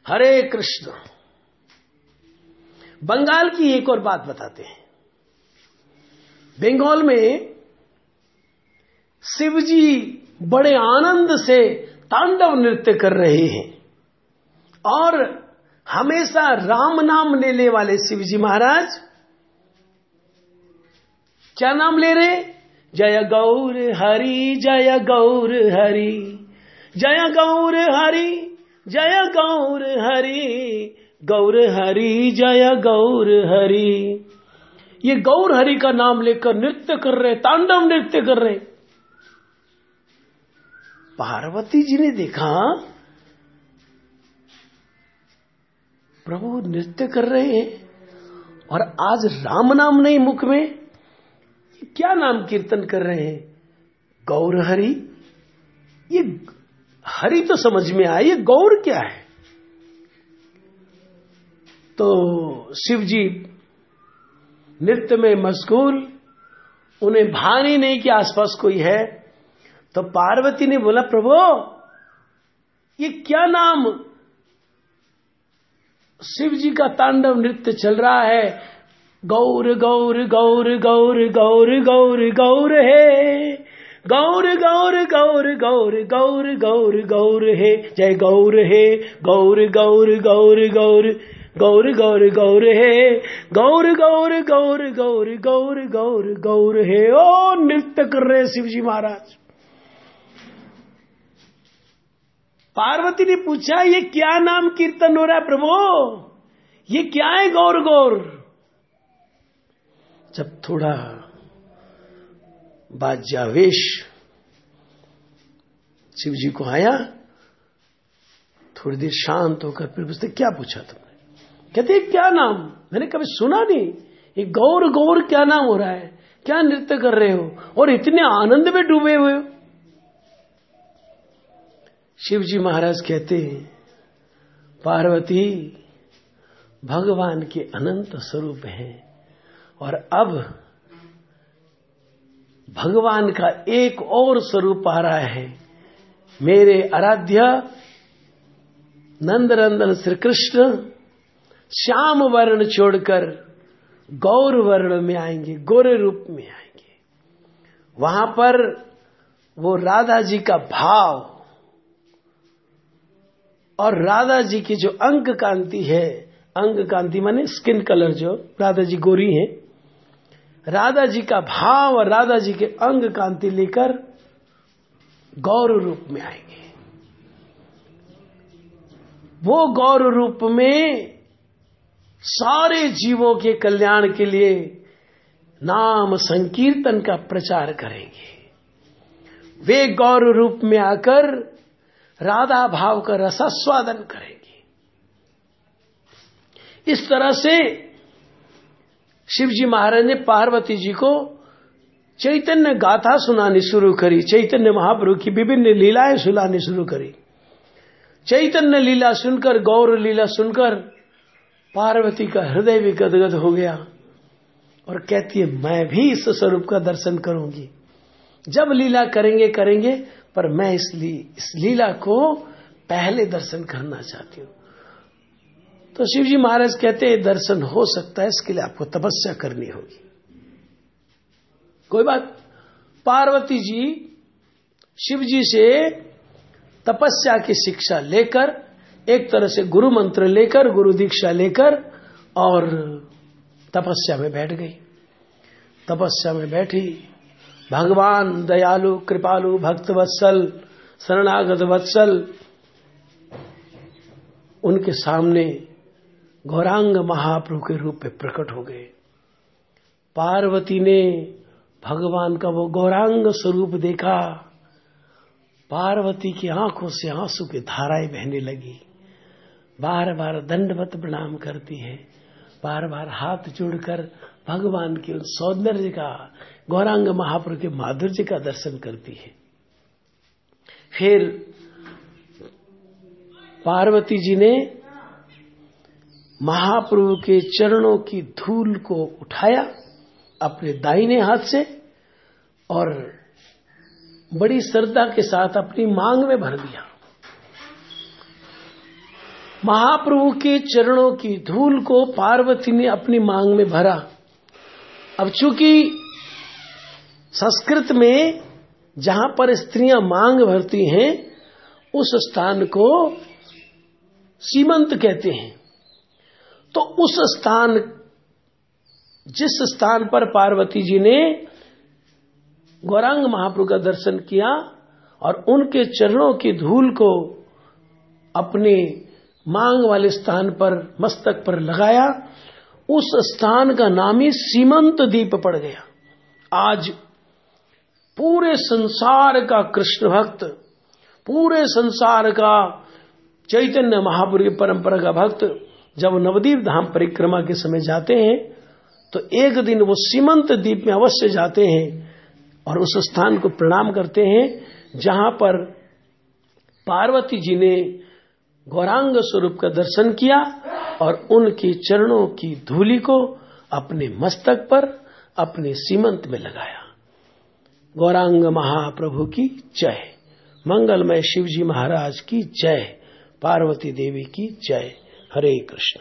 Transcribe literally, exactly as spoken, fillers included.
हरे कृष्ण। बंगाल की एक और बात बताते हैं। बंगाल में शिवजी बड़े आनंद से तांडव नृत्य कर रहे हैं और हमेशा राम नाम लेने वाले शिवजी महाराज क्या नाम ले रहे? जय गौर हरि, जय गौर हरि, जय गौर हरि, जय गौर हरि, गौर हरि जय गौर हरि। ये गौर हरि का नाम लेकर नृत्य कर रहे, तांडव नृत्य कर रहे। पार्वती जी ने देखा प्रभु नृत्य कर रहे हैं और आज राम नाम नहीं मुख में, क्या नाम कीर्तन कर रहे हैं? गौर हरि। ये हरि तो समझ में आया, ये गौर क्या है? तो शिव जी नृत्य में मशगूल, उन्हें भान ही नहीं कि आसपास कोई है। तो पार्वती ने बोला प्रभु ये क्या नाम शिव जी का तांडव नृत्य चल रहा है? गौर गौर गौर गौर गौर गौर गौर है, गौर गौर गौर गौर गौर गौर गौर है, जय गौर है, गौर गौर गौर गौर गौर गौर गौर है, गौर गौर गौर गौर गौर गौर गौर है। ओ नृत्य कर रहे शिव जी महाराज। पार्वती ने पूछा ये क्या नाम कीर्तन हो रहा है प्रभु? ये क्या है गौर गौर? जब थोड़ा बाजावेश शिव जी को आया, थोड़ी देर शांत होकर फिर पूछते क्या पूछा तुमने? कहते क्या नाम? मैंने कभी सुना नहीं, ये गौर गौर क्या नाम हो रहा है? क्या नृत्य कर रहे हो और इतने आनंद में डूबे हुए हो? शिव जी महाराज कहते हैं पार्वती भगवान के अनंत स्वरूप हैं और अब भगवान का एक और स्वरूप आ रहा है। मेरे आराध्य नंदनंदन श्री कृष्ण श्याम वर्ण छोड़कर गौर वर्ण में आएंगे, गोरे रूप में आएंगे। वहां पर वो राधा जी का भाव और राधा जी की जो अंग कांति है, अंग कांति माने स्किन कलर, जो राधा जी गोरी हैं, राधा जी का भाव और राधा जी के अंग कांति लेकर गौर रूप में आएंगे। वो गौर रूप में सारे जीवों के कल्याण के लिए नाम संकीर्तन का प्रचार करेंगे। वे गौर रूप में आकर राधा भाव का रसास्वादन करेंगे। इस तरह से शिव जी महाराज ने पार्वती जी को चैतन्य गाथा सुनानी शुरू करी, चैतन्य महाप्रभु की विभिन्न लीलाएं सुनानी शुरू करी। चैतन्य लीला सुनकर, गौर लीला सुनकर पार्वती का हृदय भी गदगद हो गया और कहती है मैं भी इस स्वरूप का दर्शन करूंगी। जब लीला करेंगे करेंगे पर मैं इस, ली, इस लीला को पहले दर्शन करना चाहती हूं। तो शिव जी महाराज कहते हैं दर्शन हो सकता है, इसके लिए आपको तपस्या करनी होगी। कोई बात। पार्वती जी शिव जी से तपस्या की शिक्षा लेकर, एक तरह से गुरु मंत्र लेकर, गुरु दीक्षा लेकर और तपस्या में बैठ गई। तपस्या में बैठी, भगवान दयालु कृपालु भक्त वत्सल शरणागत वत्सल उनके सामने गौरांग महाप्रभु के रूप में प्रकट हो गए। पार्वती ने भगवान का वो गौरांग स्वरूप देखा। पार्वती की आंखों से आंसू की धाराएं बहने लगी। बार बार दंडवत प्रणाम करती है, बार बार हाथ जोड़कर भगवान के उन सौंदर्य का, गौरांग महाप्रभु के माधुर्य का दर्शन करती है। फिर पार्वती जी ने महाप्रभु के चरणों की धूल को उठाया अपने दाहिने हाथ से और बड़ी श्रद्धा के साथ अपनी मांग में भर दिया। महाप्रभु के चरणों की धूल को पार्वती ने अपनी मांग में भरा। अब चूंकि संस्कृत में जहां पर स्त्रियां मांग भरती हैं उस स्थान को सीमंत कहते हैं। तो उस स्थान, जिस स्थान पर पार्वती जी ने गौरांग महाप्रभु का दर्शन किया और उनके चरणों की धूल को अपने मांग वाले स्थान पर, मस्तक पर लगाया, उस स्थान का नाम ही सीमंत द्वीप पड़ गया। आज पूरे संसार का कृष्ण भक्त, पूरे संसार का चैतन्य महाप्रभु की परंपरा का भक्त जब नवद्वीप धाम परिक्रमा के समय जाते हैं तो एक दिन वो सीमंत द्वीप में अवश्य जाते हैं और उस स्थान को प्रणाम करते हैं जहां पर पार्वती जी ने गौरांग स्वरूप का दर्शन किया और उनके चरणों की धूलि को अपने मस्तक पर, अपने सीमंत में लगाया। गौरांग महाप्रभु की जय। मंगलमय शिवजी महाराज की जय। पार्वती देवी की जय। हरे कृष्ण।